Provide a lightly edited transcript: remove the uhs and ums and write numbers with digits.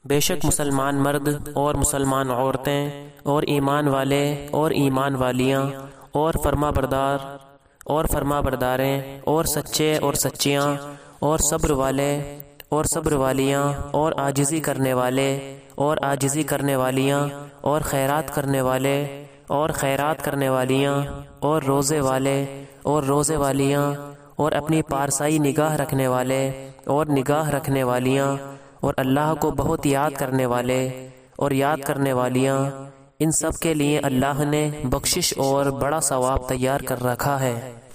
बेशक मुसलमान मर्द और मुसलमान औरतें और ईमान वाले और ईमान वालियाँ और फरमा बरदारें और सच्चे और सच्चियाँ और सब्र वाले और सब्र वालियाँ और आजिज़ी करने वाले और आजिज़ी करने वालियाँ और खैरात करने वाले और खैरात करने वालियाँ और रोज़े वाले और रोज़े वालियाँ और अपनी पारसाई निगाह रखने वाले और निगाह रखने वालियाँ और अल्लाह को बहुत याद करने वाले और याद करने वालियाँ, इन सब के लिए अल्लाह ने बख्शिश और बड़ा सवाब तैयार कर रखा है।